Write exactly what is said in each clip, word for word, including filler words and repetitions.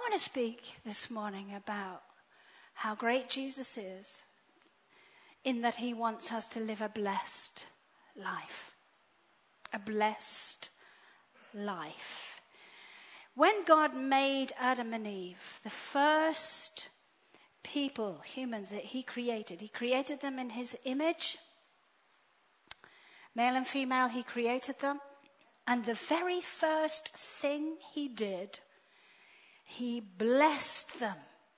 want to speak this morning about how great Jesus is in that he wants us to live a blessed life. A blessed life. When God made Adam and Eve, the first people, humans that he created, he created them in his image. Male and female, he created them. And the very first thing he did, he blessed them.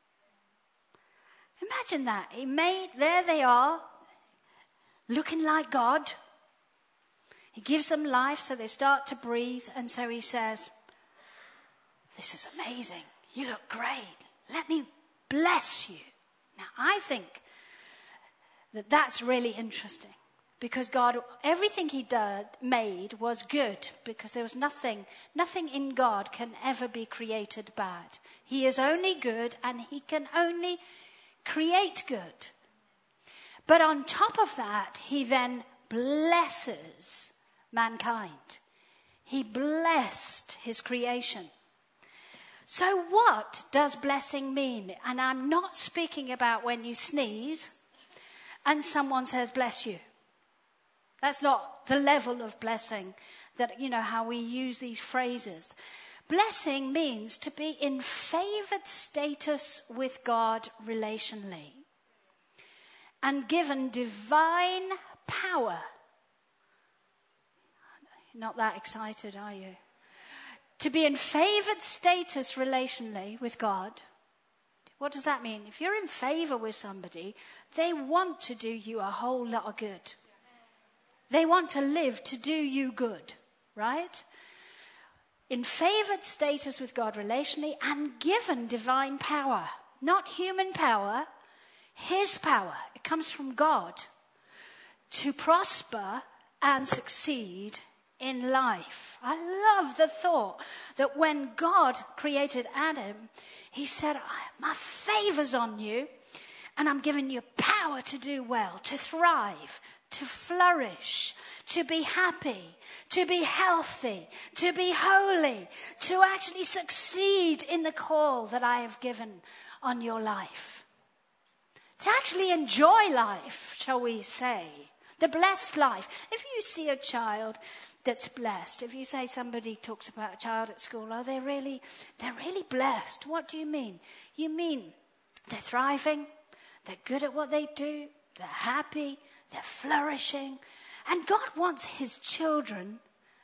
Imagine that. He made, there they are, looking like God. He gives them life so they start to breathe. And so he says, this is amazing. You look great. Let me bless you. Now, I think that that's really interesting. Because God, everything he did, made was good. Because there was nothing, nothing in God can ever be created bad. He is only good and he can only create good. But on top of that, he then blesses mankind. He blessed his creation. So what does blessing mean? And I'm not speaking about when you sneeze and someone says, bless you. That's not the level of blessing that, you know, how we use these phrases. Blessing means to be in favored status with God relationally and given divine power. Not that excited, are you? To be in favored status relationally with God. What does that mean? If you're in favor with somebody, they want to do you a whole lot of good. They want to live to do you good, right? In favored status with God relationally and given divine power. Not human power, his power. It comes from God to prosper and succeed in life. I love the thought that when God created Adam, he said, my favor's on you and I'm giving you power to do well, to thrive, to flourish, to be happy, to be healthy, to be holy, to actually succeed in the call that I have given on your life. To actually enjoy life, shall we say. The blessed life. If you see a child that's blessed, if you say somebody talks about a child at school, oh, they're really, they're really blessed. What do you mean? You mean they're thriving, they're good at what they do, they're happy, they're flourishing. And God wants his children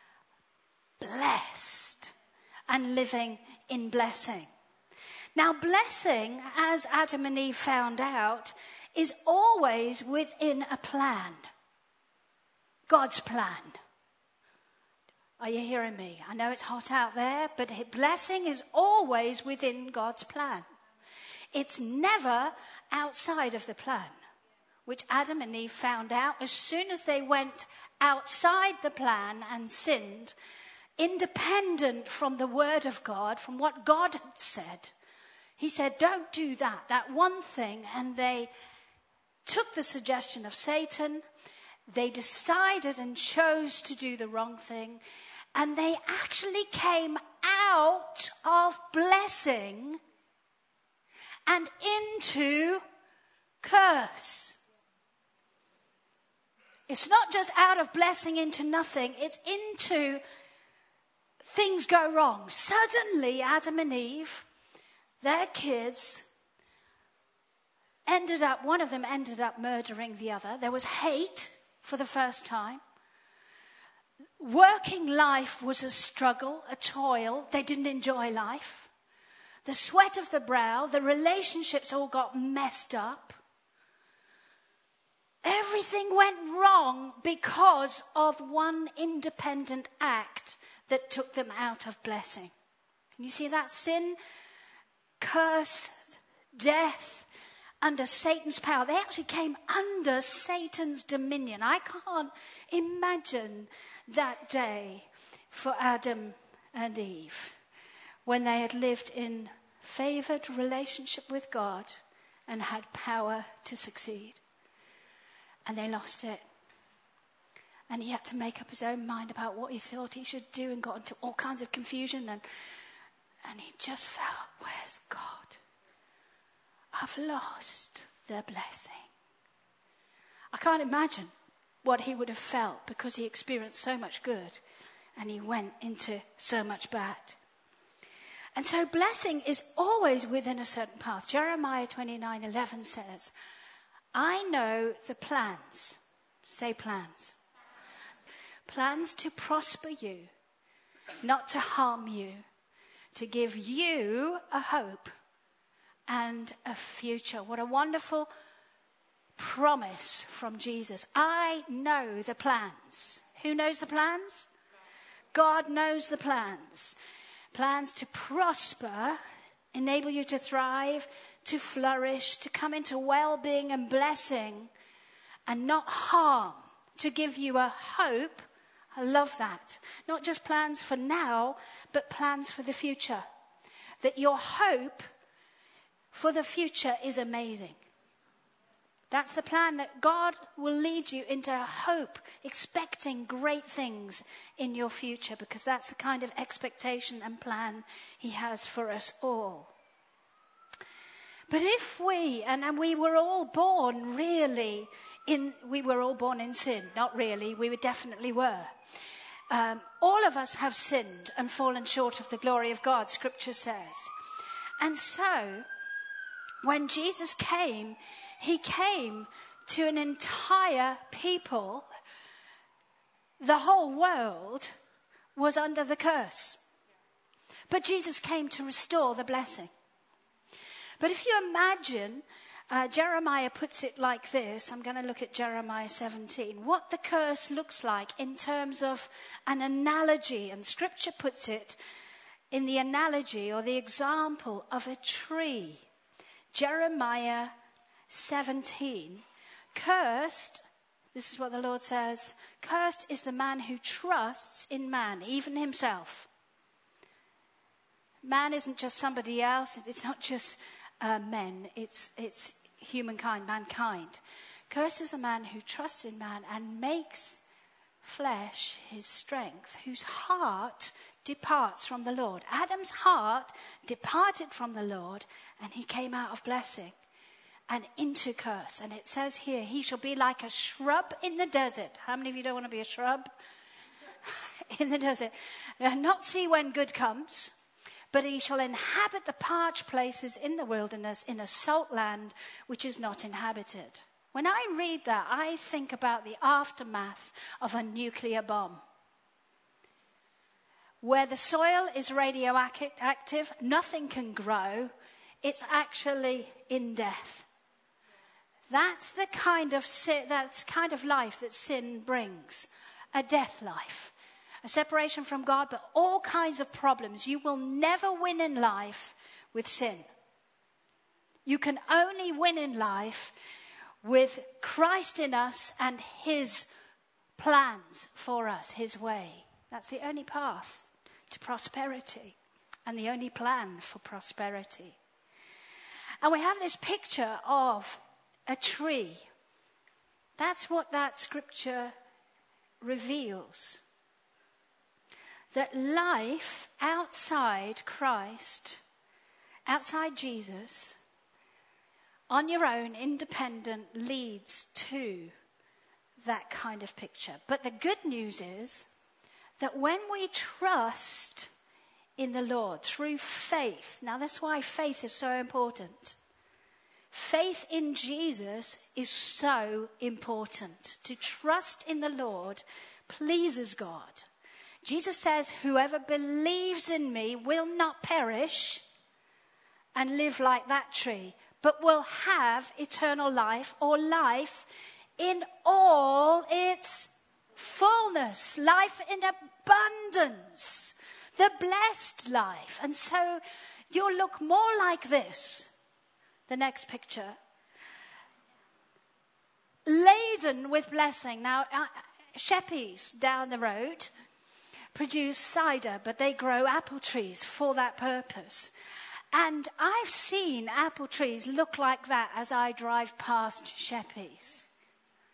blessed and living in blessing. Now, blessing, as Adam and Eve found out, is always within a plan. God's plan. Are you hearing me? I know it's hot out there, but blessing is always within God's plan. It's never outside of the plan, which Adam and Eve found out as soon as they went outside the plan and sinned, independent from the word of God, from what God had said. He said, don't do that, that one thing. And they took the suggestion of Satan. They decided and chose to do the wrong thing. And they actually came out of blessing and into curse. It's not just out of blessing into nothing. It's into things go wrong. Suddenly, Adam and Eve, their kids, ended up, one of them ended up murdering the other. There was hate for the first time. Working life was a struggle, a toil. They didn't enjoy life. The sweat of the brow, the relationships all got messed up. Everything went wrong because of one independent act that took them out of blessing. Can you see that? Sin, curse, death, under Satan's power. They actually came under Satan's dominion. I can't imagine that day for Adam and Eve when they had lived in favored relationship with God and had power to succeed. And they lost it. And he had to make up his own mind about what he thought he should do and got into all kinds of confusion. And And he just felt, where's God? I've lost the blessing. I can't imagine what he would have felt because he experienced so much good and he went into so much bad. And so blessing is always within a certain path. Jeremiah twenty-nine eleven says, I know the plans. Say plans. Plans to prosper you, not to harm you, to give you a hope and a future. What a wonderful promise from Jesus. I know the plans. Who knows the plans? God knows the plans. Plans to prosper, enable you to thrive, to flourish, to come into well-being and blessing, and not harm, to give you a hope. I love that. Not just plans for now, but plans for the future. That your hope for the future is amazing. That's the plan, that God will lead you into hope, expecting great things in your future, because that's the kind of expectation and plan he has for us all. But if we, and, and we were all born really in, we were all born in sin, not really, we definitely were. Um, all of us have sinned and fallen short of the glory of God, Scripture says. And so, when Jesus came, he came to an entire people. The whole world was under the curse. But Jesus came to restore the blessing. But if you imagine, uh, Jeremiah puts it like this. I'm going to look at Jeremiah seventeen. What the curse looks like in terms of an analogy. And Scripture puts it in the analogy or the example of a tree. Jeremiah seventeen. Cursed, this is what the Lord says, cursed is the man who trusts in man, even himself. Man isn't just somebody else. It's not just uh, men. It's, it's humankind, mankind. Cursed is the man who trusts in man and makes flesh his strength, whose heart departs from the Lord. Adam's heart departed from the Lord, and he came out of blessing and into curse. And it says here, he shall be like a shrub in the desert. How many of you don't want to be a shrub in the desert? And not see when good comes, but he shall inhabit the parched places in the wilderness, in a salt land which is not inhabited. When I read that, I think about the aftermath of a nuclear bomb. Where the soil is radioactive, nothing can grow. It's actually in death. That's the kind of sin, that's kind of life that sin brings. A death life. A separation from God, but all kinds of problems. You will never win in life with sin. You can only win in life with Christ in us and his plans for us, his way. That's the only path to prosperity and the only plan for prosperity. And we have this picture of a tree. That's what that scripture reveals. That life outside Christ, outside Jesus, on your own, independent, leads to that kind of picture. But the good news is that when we trust in the Lord through faith, now that's why faith is so important. Faith in Jesus is so important. To trust in the Lord pleases God. Jesus says, whoever believes in me will not perish and live like that tree, but will have eternal life, or life in all its fullness, life in abundance, the blessed life. And so you'll look more like this. The next picture. Laden with blessing. Now, uh, Sheppies down the road produce cider, but they grow apple trees for that purpose. And I've seen apple trees look like that as I drive past Sheppies.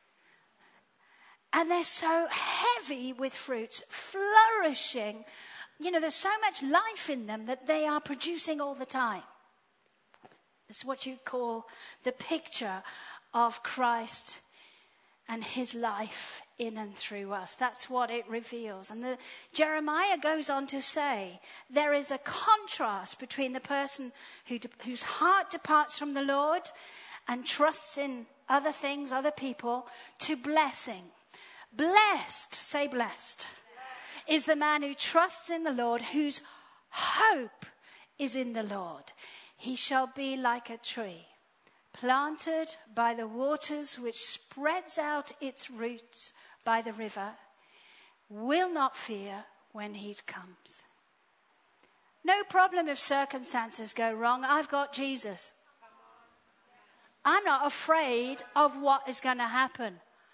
And they're so heavy with fruits, flourishing, you know, there's so much life in them that they are producing all the time. It's what you call the picture of Christ and his life in and through us. That's what it reveals. And the, Jeremiah goes on to say, there is a contrast between the person who de- whose heart departs from the Lord and trusts in other things, other people, to blessing. Blessed, say blessed, is the man who trusts in the Lord, whose hope is in the Lord. He shall be like a tree planted by the waters, which spreads out its roots by the river, will not fear when heat comes. No problem if circumstances go wrong. I've got Jesus. I'm not afraid of what is going to happen.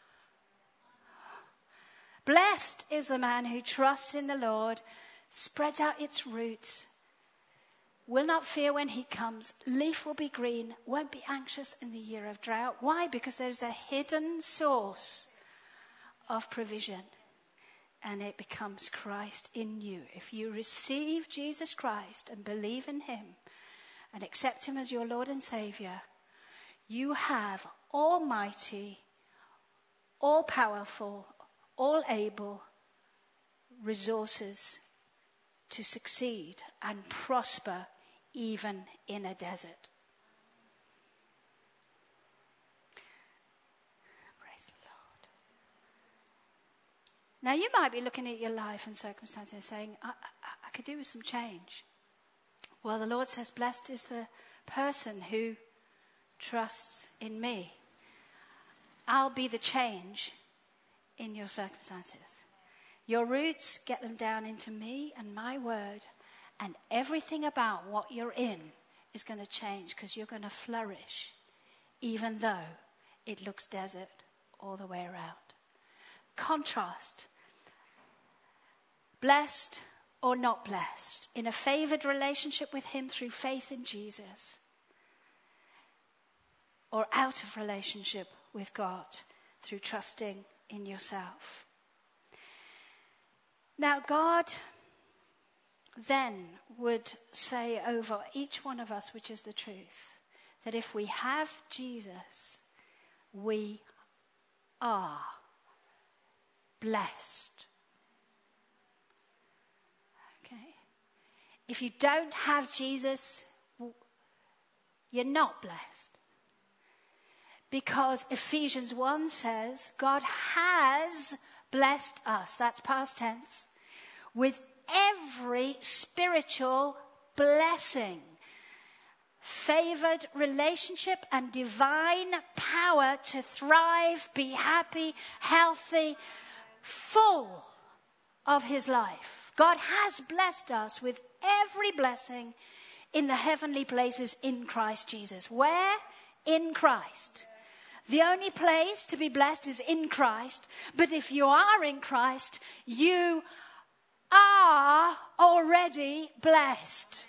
Blessed is the man who trusts in the Lord, spreads out its roots, will not fear when he comes, leaf will be green, won't be anxious in the year of drought. Why? Because there's a hidden source of provision, and it becomes Christ in you. If you receive Jesus Christ and believe in him and accept him as your Lord and Savior, you have almighty, all-powerful, all-able resources to succeed and prosper even in a desert. Praise the Lord. Now you might be looking at your life and circumstances and saying, I, I, I could do with some change. Well, the Lord says, blessed is the person who trusts in me. I'll be the change in your circumstances. Your roots, get them down into me and my word, and everything about what you're in is going to change, because you're going to flourish, even though it looks desert all the way around. Contrast. Blessed or not blessed, in a favored relationship with him through faith in Jesus, or out of relationship with God through trusting in yourself. Now, God then would say over each one of us, which is the truth, that if we have Jesus, we are blessed. Okay? If you don't have Jesus, you're not blessed. Because Ephesians one says, God has blessed us, that's past tense, with every spiritual blessing, favored relationship and divine power to thrive, be happy, healthy, full of his life. God has blessed us with every blessing in the heavenly places in Christ Jesus. Where? In Christ. The only place to be blessed is in Christ. But if you are in Christ, you are already blessed.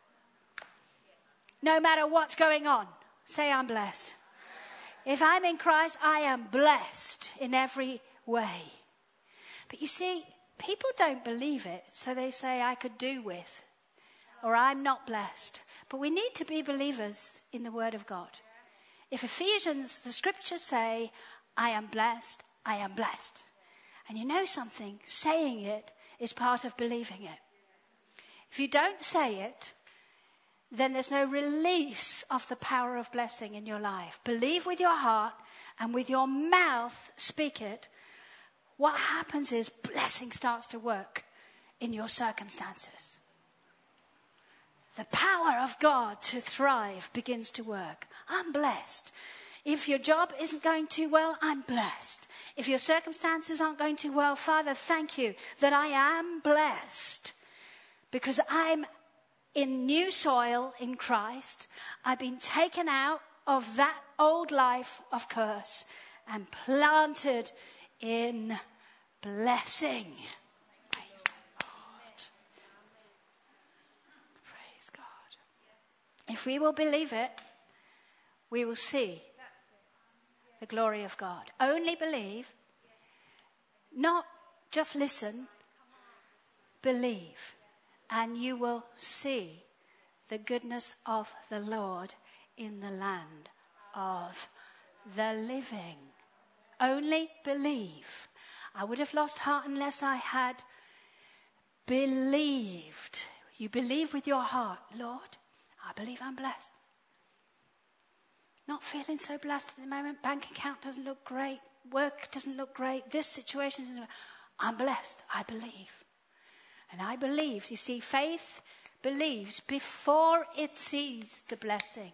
No matter what's going on, say, I'm blessed. If I'm in Christ, I am blessed in every way. But you see, people don't believe it, so they say, I could do with, or I'm not blessed. But we need to be believers in the Word of God. If Ephesians, the scriptures say, I am blessed, I am blessed. And you know something, saying it is part of believing it. If you don't say it, then there's no release of the power of blessing in your life. Believe with your heart and with your mouth speak it. What happens is blessing starts to work in your circumstances. The power of God to thrive begins to work. I'm blessed. If your job isn't going too well, I'm blessed. If your circumstances aren't going too well, Father, thank you that I am blessed. Because I'm in new soil in Christ. I've been taken out of that old life of curse and planted in blessing. Praise the Lord. Praise God. If we will believe it, we will see the glory of God. Only believe, not just listen, believe. and you will see the goodness of the Lord in the land of the living. Only believe. I would have lost heart unless I had believed. You believe with your heart, Lord, I believe I'm blessed. Not feeling so blessed at the moment. Bank account doesn't look great. Work doesn't look great. This situation doesn't look great. I'm blessed. I believe. And I believe. You see, faith believes before it sees the blessing.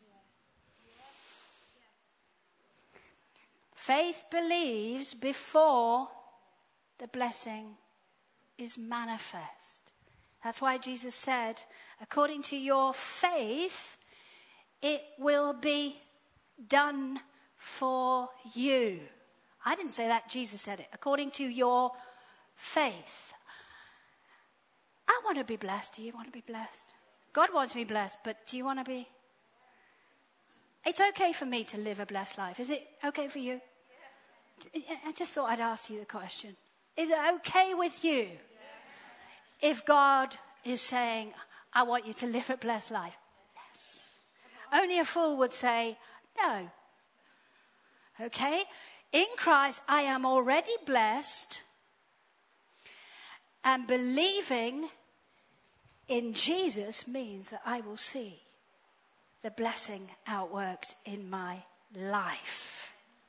Faith believes before the blessing is manifest. That's why Jesus said, according to your faith, it will be done for you. I didn't say that, Jesus said it. According to your faith. I want to be blessed. Do you want to be blessed? God wants to be blessed, but do you want to be? It's okay for me to live a blessed life. Is it okay for you? I just thought I'd ask you the question. Is it okay with you if God is saying, I want you to live a blessed life? Yes. Only a fool would say, no. Okay? In Christ, I am already blessed, and believing in Jesus means that I will see the blessing outworked in my life.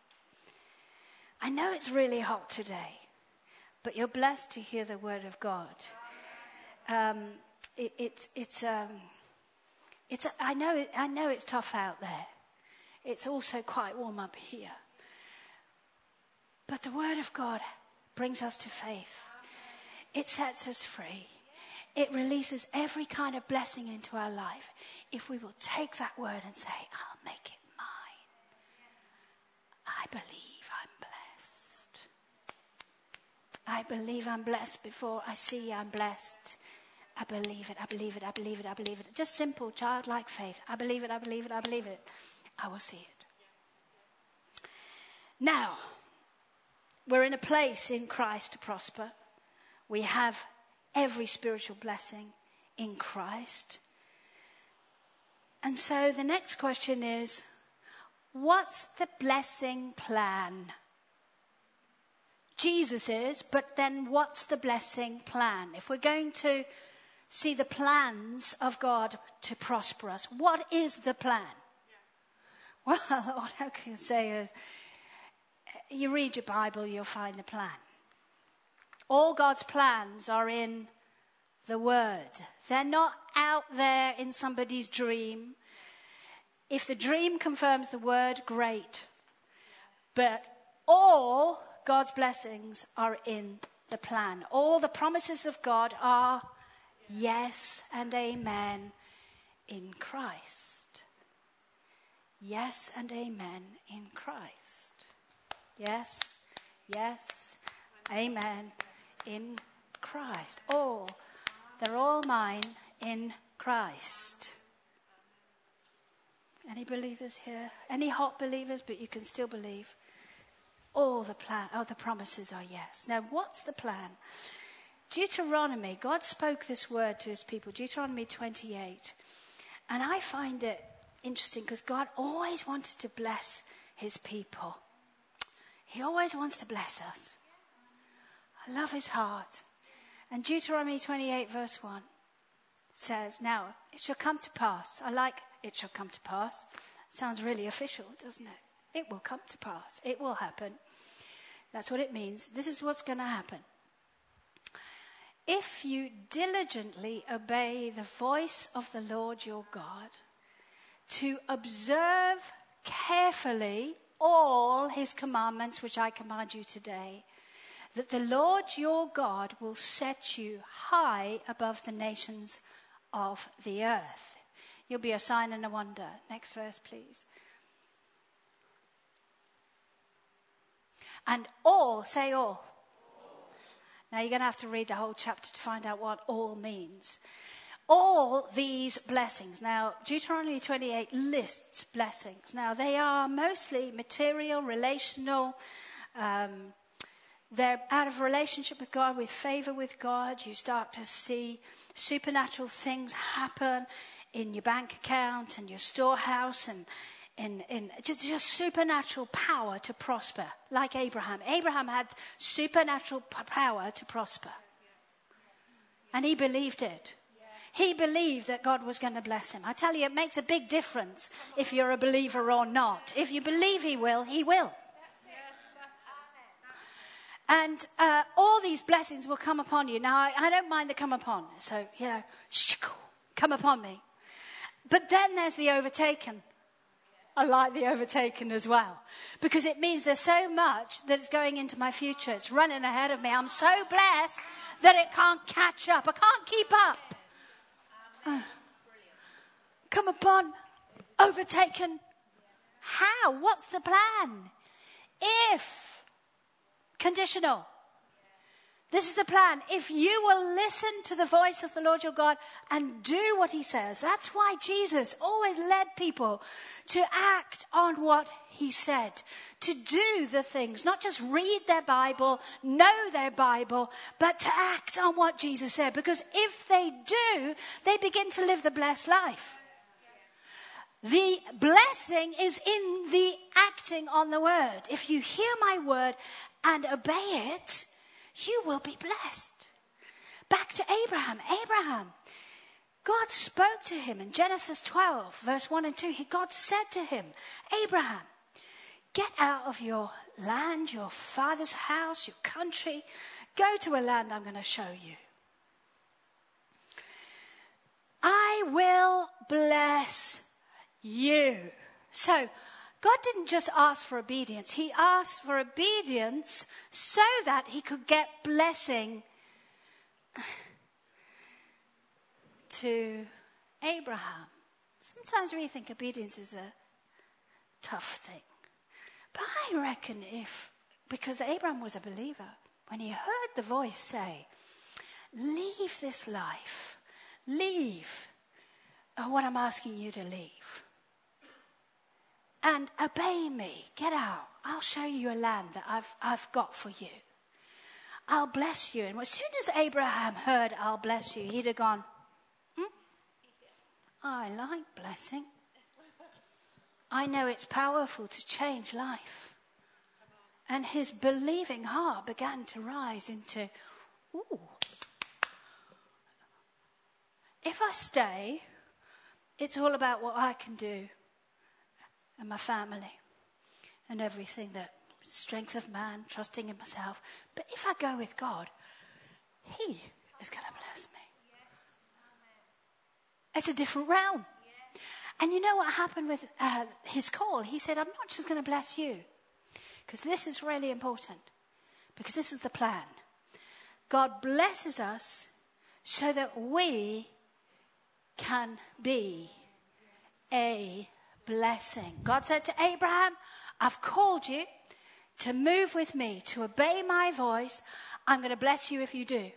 I know it's really hot today, but you're blessed to hear the word of God. Um, it, it's it's um, it's. I know it, I know it's tough out there. It's also quite warm up here. But the word of God brings us to faith. It sets us free. It releases every kind of blessing into our life if we will take that word and say, I'll make it mine. I believe I'm blessed. I believe I'm blessed before I see I'm blessed. I believe it, I believe it, I believe it, I believe it. Just simple, childlike faith. I believe it, I believe it, I believe it. I will see it. Now, we're in a place in Christ to prosper. We have every spiritual blessing in Christ. And so the next question is, what's the blessing plan? Jesus is, but then what's the blessing plan? If we're going to see the plans of God to prosper us, what is the plan? Yeah. Well, what I can say is, you read your Bible, you'll find the plan. All God's plans are in the Word. They're not out there in somebody's dream. If the dream confirms the Word, great. But all God's blessings are in the plan. All the promises of God are yes and amen in Christ. Yes and amen in Christ. Yes, yes, amen in Christ. All, they're all mine in Christ. Any believers here? Any hot believers, but you can still believe? All the plan, all the promises are yes. Now, what's the plan? Deuteronomy, God spoke this word to his people, Deuteronomy twenty-eight. And I find it interesting because God always wanted to bless his people. He always wants to bless us. I love his heart. And Deuteronomy twenty-eight verse one says, now, it shall come to pass. I like it shall come to pass. Sounds really official, doesn't it? It will come to pass. It will happen. That's what it means. This is what's going to happen. If you diligently obey the voice of the Lord your God, to observe carefully all his commandments which I command you today, that the Lord your God will set you high above the nations of the earth. You'll be a sign and a wonder. Next verse, please. And all, say all. all. Now you're going to have to read the whole chapter to find out what all means. All these blessings. Now, Deuteronomy twenty-eight lists blessings. Now, they are mostly material, relational. Um, they're out of relationship with God, with favor with God. You start to see supernatural things happen in your bank account and your storehouse, and in, in just, just supernatural power to prosper, like Abraham. Abraham had supernatural p- power to prosper. And he believed it. He believed that God was going to bless him. I tell you, it makes a big difference if you're a believer or not. If you believe he will, he will. And uh, all these blessings will come upon you. Now, I, I don't mind the come upon. So, you know, come upon me. But then there's the overtaken. I like the overtaken as well. Because it means there's so much that is going into my future. It's running ahead of me. I'm so blessed that it can't catch up. I can't keep up. Uh, come upon, overtaken. How? What's the plan? If, conditional. This is the plan. If you will listen to the voice of the Lord your God and do what he says. That's why Jesus always led people to act on what he said. To do the things, not just read their Bible, know their Bible, but to act on what Jesus said. Because if they do, they begin to live the blessed life. The blessing is in the acting on the word. If you hear my word and obey it, you will be blessed. Back to Abraham. Abraham, God spoke to him in Genesis twelve, verse one and two. He, God said to him, Abraham, get out of your land, your father's house, your country. Go to a land I'm going to show you. I will bless you. So, God didn't just ask for obedience. He asked for obedience so that he could get blessing to Abraham. Sometimes we think obedience is a tough thing. But I reckon if, because Abraham was a believer, when he heard the voice say, leave this life, leave what I'm asking you to leave, and obey me. Get out. I'll show you a land that I've, I've got for you. I'll bless you. And as soon as Abraham heard, I'll bless you, he'd have gone, hmm? I like blessing. I know it's powerful to change life. And his believing heart began to rise into, ooh, if I stay, it's all about what I can do. And my family and everything, that strength of man, trusting in myself. But if I go with God, he is going to bless me. It's a different realm. And you know what happened with uh, his call? He said, I'm not just going to bless you. Because this is really important. Because this is the plan. God blesses us so that we can be a blessing. God said to Abraham, I've called you to move with me, to obey my voice. I'm going to bless you if you do.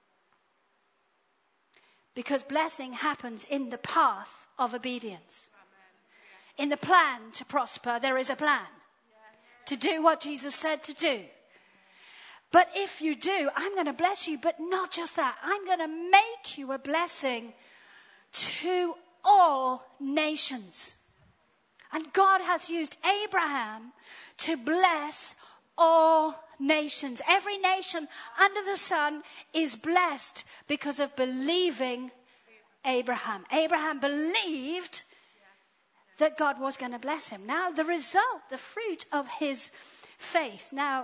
Because blessing happens in the path of obedience. In the plan to prosper, there is a plan. To do what Jesus said to do. But if you do, I'm going to bless you. But not just that. I'm going to make you a blessing to all nations. And God has used Abraham to bless all nations. Every nation under the sun is blessed because of believing Abraham. Abraham believed that God was going to bless him. Now, the result, the fruit of his faith. Now,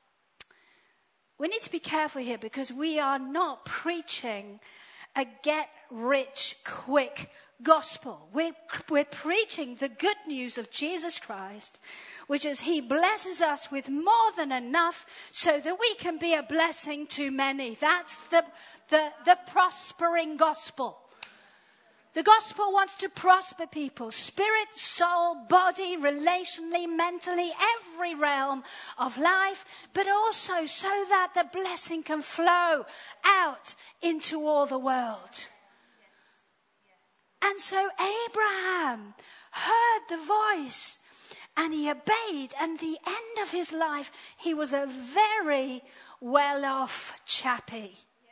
we need to be careful here because we are not preaching a get-rich-quick gospel. We're, we're preaching the good news of Jesus Christ, which is he blesses us with more than enough so that we can be a blessing to many. That's the, the, the prospering gospel. The gospel wants to prosper people, spirit, soul, body, relationally, mentally, every realm of life, but also so that the blessing can flow out into all the world. And so Abraham heard the voice and he obeyed. And the end of his life, he was a very well-off chappie.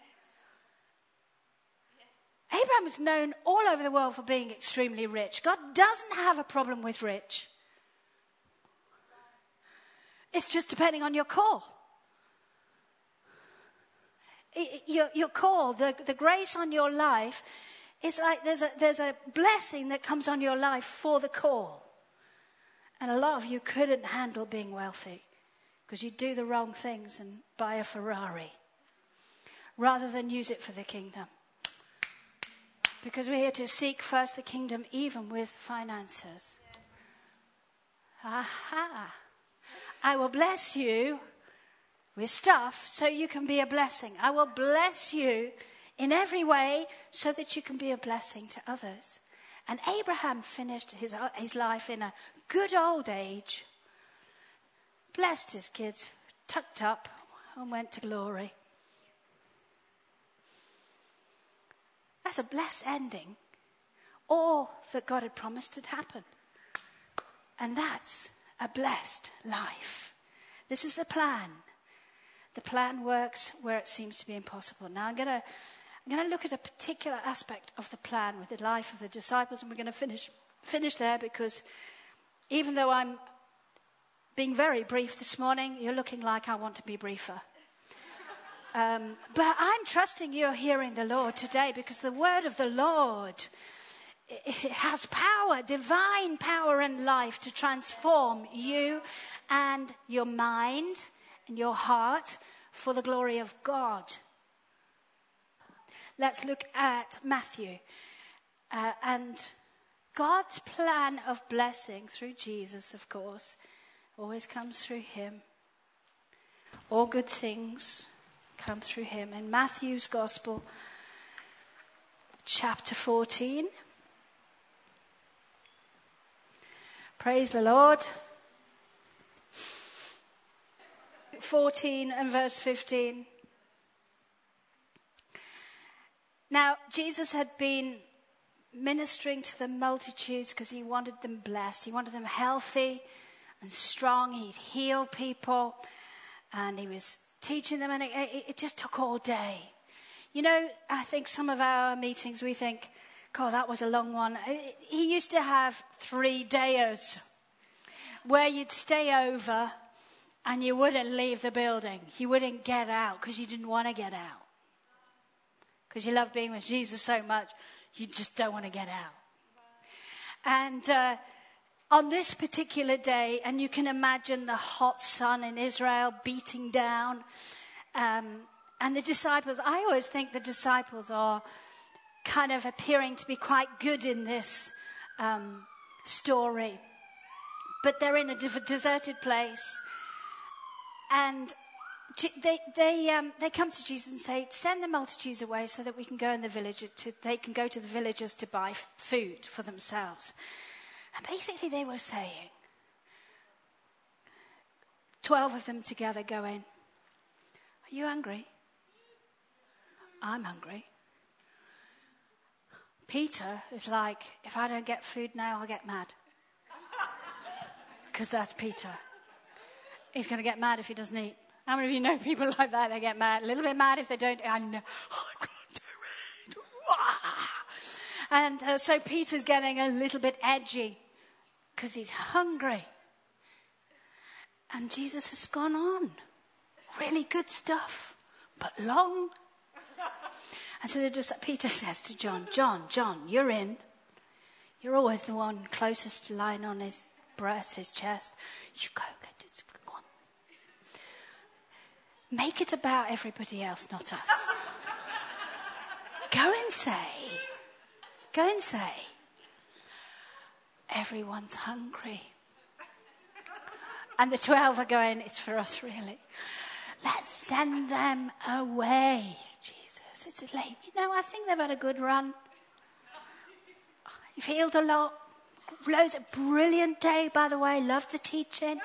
Abraham was known all over the world for being extremely rich. God doesn't have a problem with rich. It's just depending on your call. Your, your call, the, the grace on your life, is like there's a, there's a blessing that comes on your life for the call. And a lot of you couldn't handle being wealthy because you do the wrong things and buy a Ferrari rather than use it for the kingdom. Because we're here to seek first the kingdom, even with finances. Aha. I will bless you with stuff so you can be a blessing. I will bless you in every way so that you can be a blessing to others. And Abraham finished his, his life in a good old age, blessed his kids, tucked up, and went to glory. That's a blessed ending. All that God had promised had happened. And that's a blessed life. This is the plan. The plan works where it seems to be impossible. Now I'm going to I'm going to look at a particular aspect of the plan with the life of the disciples, and we're going to finish finish there, because even though I'm being very brief this morning, you're looking like I want to be briefer. Um, but I'm trusting you're hearing the Lord today, because the word of the Lord, it has power, divine power and life to transform you and your mind and your heart for the glory of God. Let's look at Matthew. Uh, and God's plan of blessing through Jesus, of course, always comes through him. All good things come through him. In Matthew's Gospel, chapter fourteen. Praise the Lord. fourteen and verse fifteen. Now, Jesus had been ministering to the multitudes because he wanted them blessed. He wanted them healthy and strong. He'd heal people, and he was teaching them, and it, it just took all day. You know, I think some of our meetings, we think, God, that was a long one. He used to have three days where you'd stay over and you wouldn't leave the building. You wouldn't get out because you didn't want to get out. Because you love being with Jesus so much, you just don't want to get out. And uh, on this particular day, and you can imagine the hot sun in Israel beating down, um, and the disciples, I always think the disciples are kind of appearing to be quite good in this um, story. But they're in a deserted place, and they they um, they come to Jesus and say, "Send the multitudes away so that we can go in the village. To, they can go to the villages to buy f- food for themselves." And basically, they were saying, twelve of them together, going, "Are you hungry? I'm hungry." Peter is like, "If I don't get food now, I'll get mad." Because that's Peter. He's going to get mad if he doesn't eat. How many of you know people like that? They get mad, a little bit mad if they don't. I know, oh, I can't do it. And uh, so Peter's getting a little bit edgy because he's hungry. And Jesus has gone on. Really good stuff, but long. And so just, Peter says to John, John, John, you're in. You're always the one closest to lying on his breast, his chest. You go, go, go on. Make it about everybody else, not us. Go and say, go and say, everyone's hungry. And the twelve are going, it's for us really. Let's send them away, Jesus. It's late. You know, I think they've had a good run. You've healed a lot. Loads of brilliant day, by the way. Love the teaching.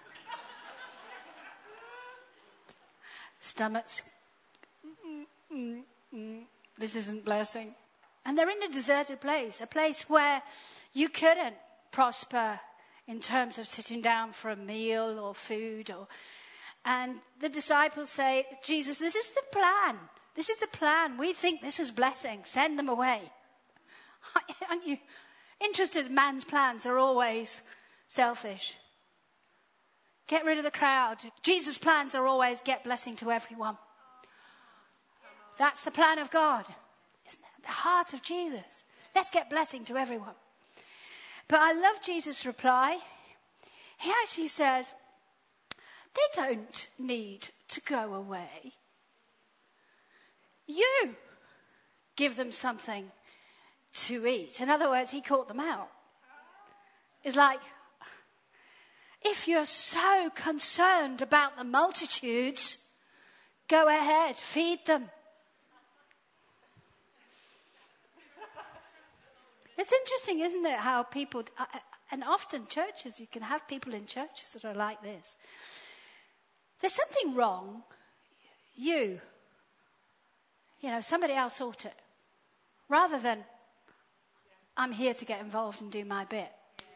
Stomachs. Mm, mm, mm. This isn't blessing. And they're in a deserted place, a place where you couldn't prosper in terms of sitting down for a meal or food. Or, and the disciples say, Jesus, this is the plan. This is the plan. We think this is blessing. Send them away. Aren't you interested? Man's plans are always selfish. Get rid of the crowd. Jesus' plans are always get blessing to everyone. That's the plan of God. Isn't that the heart of Jesus? Let's get blessing to everyone. But I love Jesus' reply. He actually says, they don't need to go away. You give them something to eat. In other words, he caught them out. It's like, if you're so concerned about the multitudes, go ahead, feed them. It's interesting, isn't it, how people, and often churches, you can have people in churches that are like this. There's something wrong, you, you know, somebody else sort it. Rather than, I'm here to get involved and do my bit.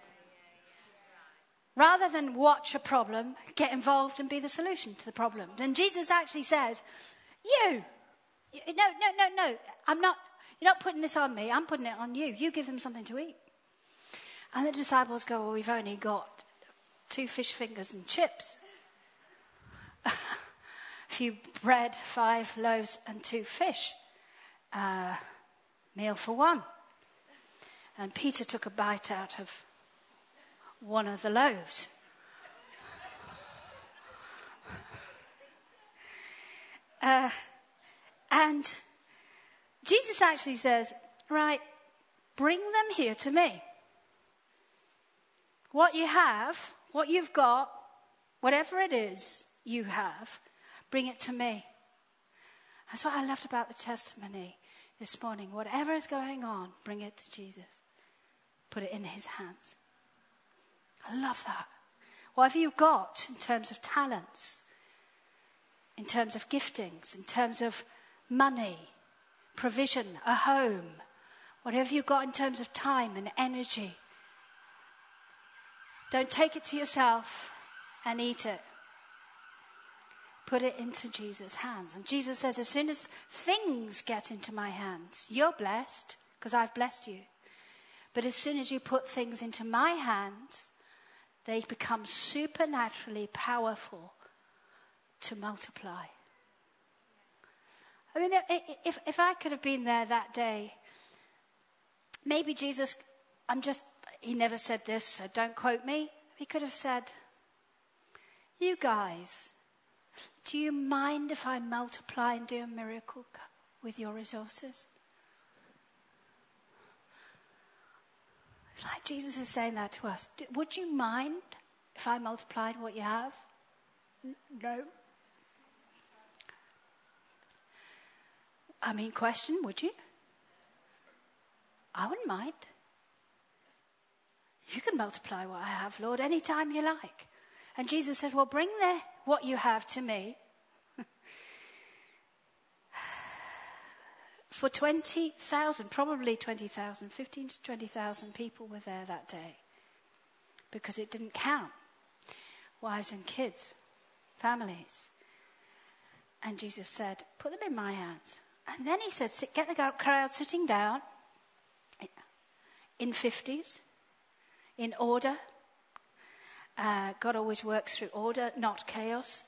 Rather than watch a problem, get involved and be the solution to the problem. Then Jesus actually says, you, no, no, no, no, I'm not, you're not putting this on me, I'm putting it on you. You give them something to eat. And the disciples go, well, we've only got two fish fingers and chips. A few bread, five loaves and two fish. Uh, meal for one. And Peter took a bite out of one of the loaves. Uh, and Jesus actually says, right, bring them here to me. What you have, what you've got, whatever it is you have, bring it to me. That's what I loved about the testimony this morning. Whatever is going on, bring it to Jesus. Put it in his hands. I love that. Whatever you've got in terms of talents, in terms of giftings, in terms of money, provision, a home, whatever you've got in terms of time and energy, don't take it to yourself and eat it. Put it into Jesus' hands. And Jesus says, as soon as things get into my hands, you're blessed because I've blessed you. But as soon as you put things into my hand, they become supernaturally powerful to multiply. I mean, if, if I could have been there that day, maybe Jesus, I'm just, he never said this, so don't quote me. He could have said, you guys, do you mind if I multiply and do a miracle with your resources? It's like Jesus is saying that to us. Would you mind if I multiplied what you have? No. I mean, question, would you? I wouldn't mind. You can multiply what I have, Lord, anytime you like. And Jesus said, well, bring the, what you have to me. For twenty thousand, probably twenty thousand, fifteen to twenty thousand people were there that day. Because it didn't count. Wives and kids, families. And Jesus said, put them in my hands. And then he said, sit, get the crowd sitting down in fifties, in order. Uh, God always works through order, not chaos.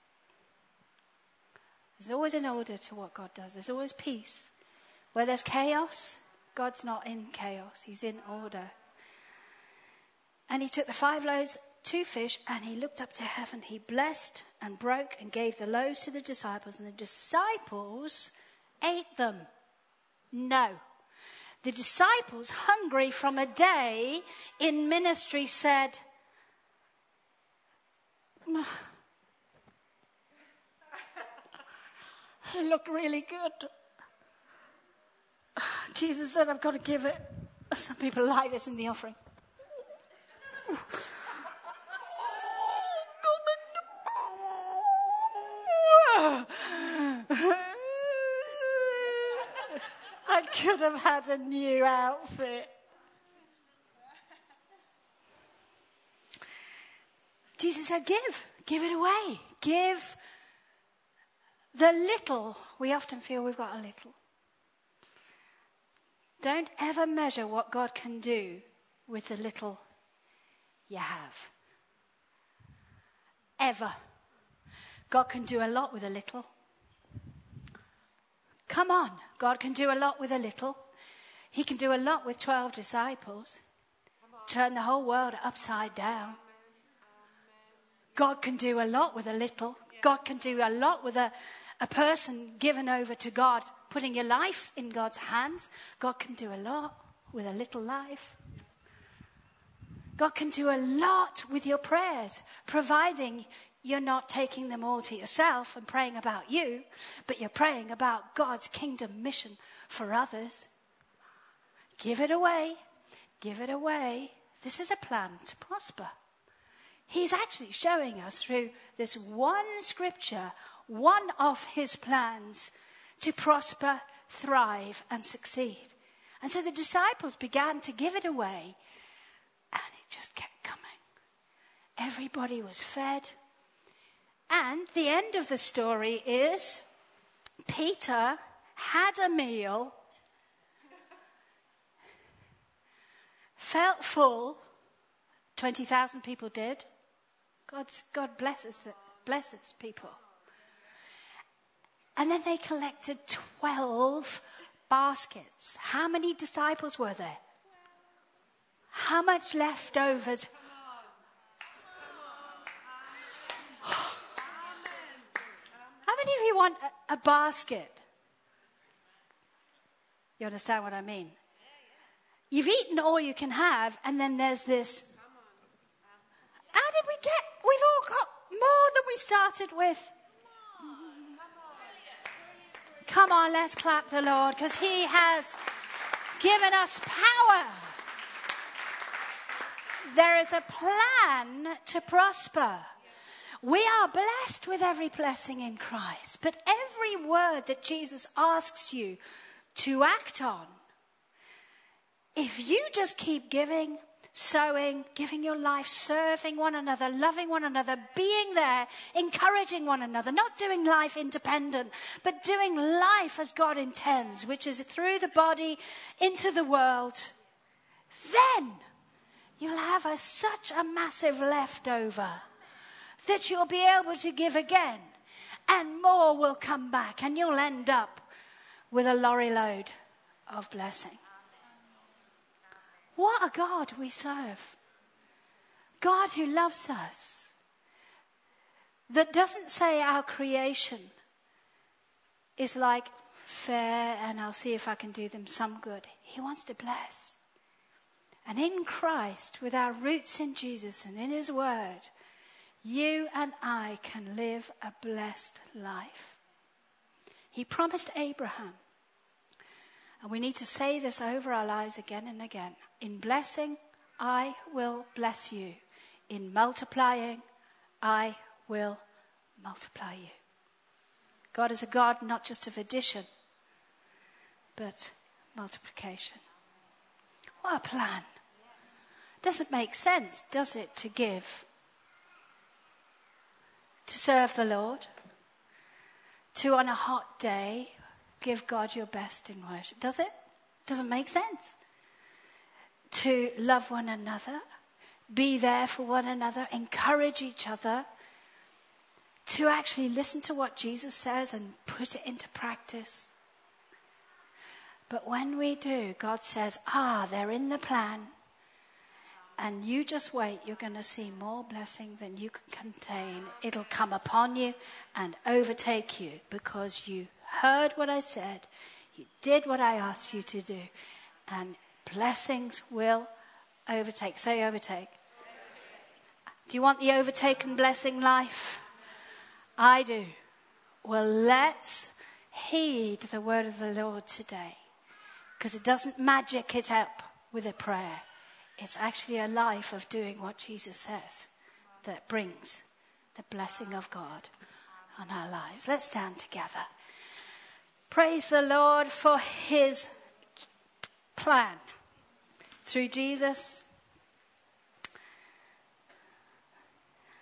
There's always an order to what God does. There's always peace. Where there's chaos, God's not in chaos. He's in order. And he took the five loaves, two fish, and he looked up to heaven. He blessed and broke and gave the loaves to the disciples. And the disciples ate them. No. The disciples, hungry from a day in ministry, said, they look really good. Jesus said, I've got to give it. Some people like this in the offering. I could have had a new outfit. Jesus said, give, give it away. Give the little. We often feel we've got a little. Don't ever measure what God can do with the little you have. Ever. God can do a lot with a little. Come on, God can do a lot with a little. He can do a lot with twelve disciples. Turn the whole world upside down. God can do a lot with a little. God can do a lot with a, a person given over to God, putting your life in God's hands. God can do a lot with a little life. God can do a lot with your prayers, providing you're not taking them all to yourself and praying about you, but you're praying about God's kingdom mission for others. Give it away. Give it away. This is a plan to prosper. He's actually showing us through this one scripture, one of his plans to prosper, thrive, and succeed. And so the disciples began to give it away, and it just kept coming. Everybody was fed. And the end of the story is Peter had a meal, felt full. twenty thousand people did. God's, God blesses, the, blesses people. And then they collected twelve baskets. How many disciples were there? How much leftovers? How many of you want a, a basket? You understand what I mean? You've eaten all you can have, and then there's this. How did we get? We've all got more than we started with. Come on, let's clap the Lord, because he has given us power. There is a plan to prosper. We are blessed with every blessing in Christ, but every word that Jesus asks you to act on, if you just keep giving, sowing, giving your life, serving one another, loving one another, being there, encouraging one another, not doing life independent, but doing life as God intends, which is through the body into the world, then you'll have a, such a massive leftover that you'll be able to give again, and more will come back, and you'll end up with a lorry load of blessing. What a God we serve. God who loves us. That doesn't say our creation is like fair and I'll see if I can do them some good. He wants to bless. And in Christ, with our roots in Jesus and in his word, you and I can live a blessed life. He promised Abraham, and we need to say this over our lives again and again. In blessing, I will bless you. In multiplying, I will multiply you. God is a God not just of addition, but multiplication. What a plan. Doesn't make sense, does it, to give? To serve the Lord? To, on a hot day, give God your best in worship? Does it? Doesn't make sense. To love one another, be there for one another, encourage each other, to actually listen to what Jesus says and put it into practice. But when we do, God says, ah, they're in the plan. And you just wait, you're going to see more blessing than you can contain. It'll come upon you and overtake you because you heard what I said, you did what I asked you to do, and blessings will overtake. Say overtake. Do you want the overtaken blessing life? I do. Well, let's heed the word of the Lord today, because it doesn't magic it up with a prayer. It's actually a life of doing what Jesus says that brings the blessing of God on our lives. Let's stand together. Praise the Lord for his plan through Jesus.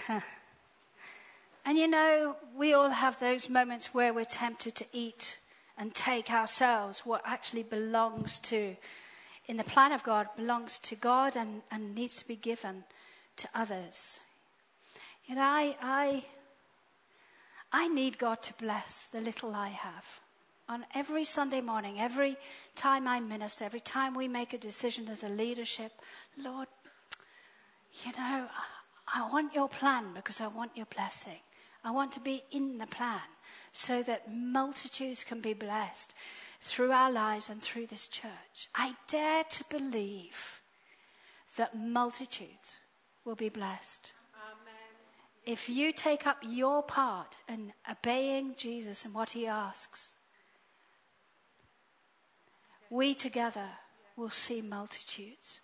And you know, we all have those moments where we're tempted to eat and take ourselves what actually belongs to, in the plan of God, belongs to God and, and needs to be given to others. You know, I, I, I need God to bless the little I have. On every Sunday morning, every time I minister, every time we make a decision as a leadership, Lord, you know, I want your plan because I want your blessing. I want to be in the plan so that multitudes can be blessed through our lives and through this church. I dare to believe that multitudes will be blessed. Amen. If you take up your part in obeying Jesus and what he asks, we together will see multitudes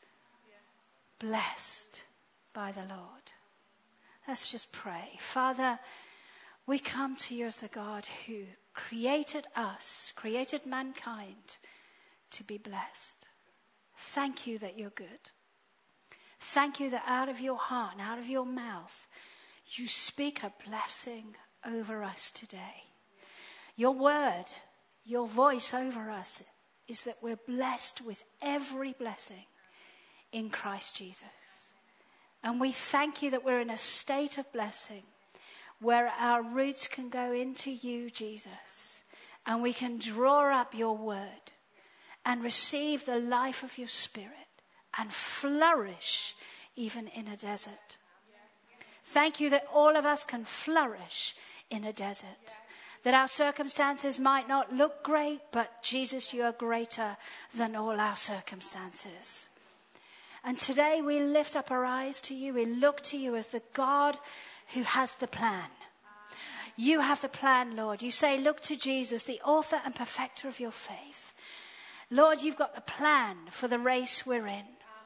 blessed by the Lord. Let's just pray. Father, we come to you as the God who created us, created mankind to be blessed. Thank you that you're good. Thank you that out of your heart and out of your mouth, you speak a blessing over us today. Your word, your voice over us is that we're blessed with every blessing in Christ Jesus. And we thank you that we're in a state of blessing where our roots can go into you, Jesus, and we can draw up your word and receive the life of your Spirit and flourish even in a desert. Thank you that all of us can flourish in a desert, that our circumstances might not look great, but Jesus, you are greater than all our circumstances. And today we lift up our eyes to you. We look to you as the God who has the plan. You have the plan, Lord. You say, look to Jesus, the author and perfecter of your faith. Lord, you've got the plan for the race we're in.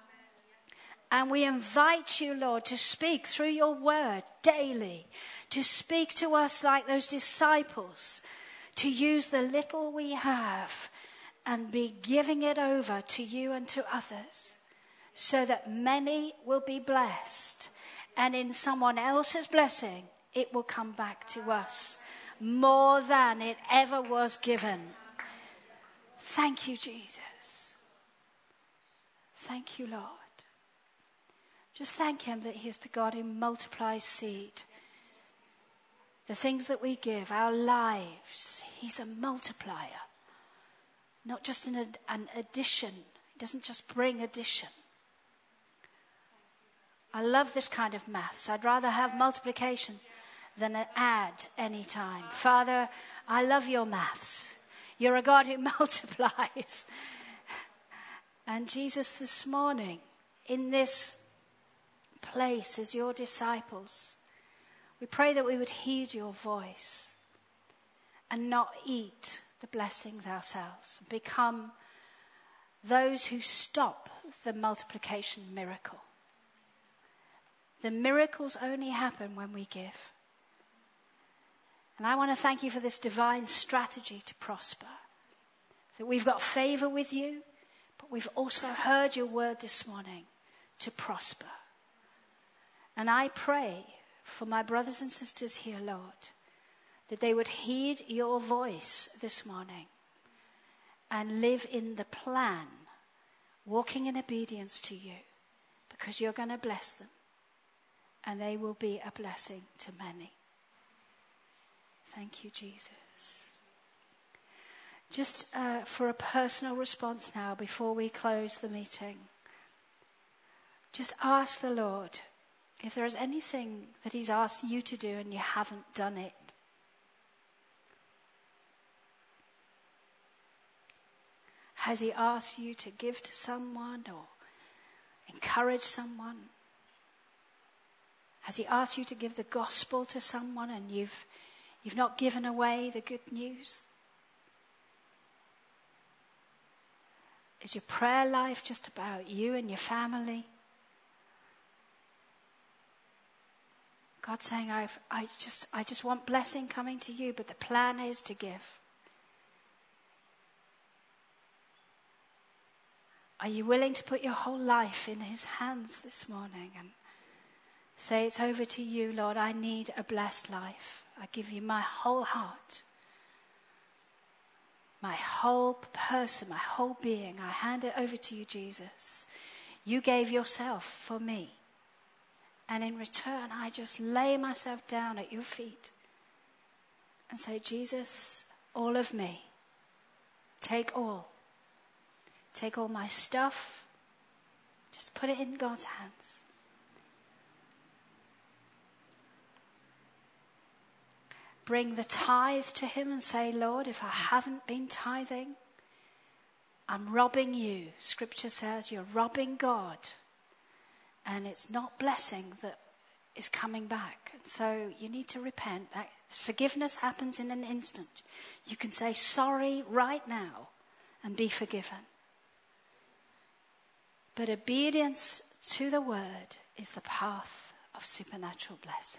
And we invite you, Lord, to speak through your word daily, to speak to us like those disciples, to use the little we have and be giving it over to you and to others, so that many will be blessed. And in someone else's blessing, it will come back to us more than it ever was given. Thank you, Jesus. Thank you, Lord. Just thank him that he is the God who multiplies seed. The things that we give, our lives, he's a multiplier. Not just an, ad- an addition. He doesn't just bring addition. I love this kind of maths. I'd rather have multiplication than an add any time. Father, I love your maths. You're a God who multiplies. And Jesus, this morning, in this place as your disciples, we pray that we would heed your voice and not eat the blessings ourselves, and become those who stop the multiplication miracle. The miracles only happen when we give. And I want to thank you for this divine strategy to prosper. That we've got favor with you, but we've also heard your word this morning to prosper. And I pray for my brothers and sisters here, Lord, that they would heed your voice this morning and live in the plan, walking in obedience to you, because you're going to bless them. And they will be a blessing to many. Thank you, Jesus. Just uh, for a personal response now, before we close the meeting, just ask the Lord if there is anything that he's asked you to do and you haven't done it. Has he asked you to give to someone or encourage someone? Has he asked you to give the gospel to someone and you've you've not given away the good news? Is your prayer life just about you and your family? God's saying, I've, I just I just want blessing coming to you, but the plan is to give. Are you willing to put your whole life in his hands this morning and Say, it's over to you, Lord. I need a blessed life. I give you my whole heart, my whole person, my whole being. I hand it over to you, Jesus. You gave yourself for me. And in return, I just lay myself down at your feet and say, Jesus, all of me. Take all. Take all my stuff. Just put it in God's hands. Bring the tithe to him and say, Lord, if I haven't been tithing, I'm robbing you. Scripture says you're robbing God. And it's not blessing that is coming back. And so you need to repent. That forgiveness happens in an instant. You can say sorry right now and be forgiven. But obedience to the word is the path of supernatural blessing.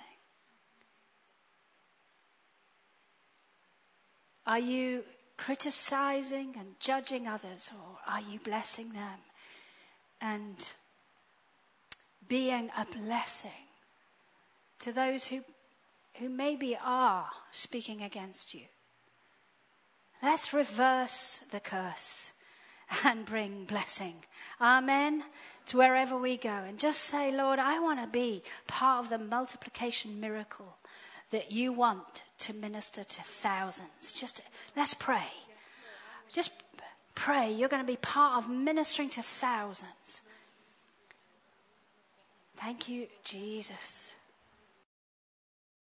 Are you criticizing and judging others, or are you blessing them and being a blessing to those who, who maybe are speaking against you? Let's reverse the curse and bring blessing. Amen. To wherever we go. And just say, Lord, I want to be part of the multiplication miracle that you want to minister to thousands. Just let's pray. Just pray. You're going to be part of ministering to thousands. Thank you, Jesus.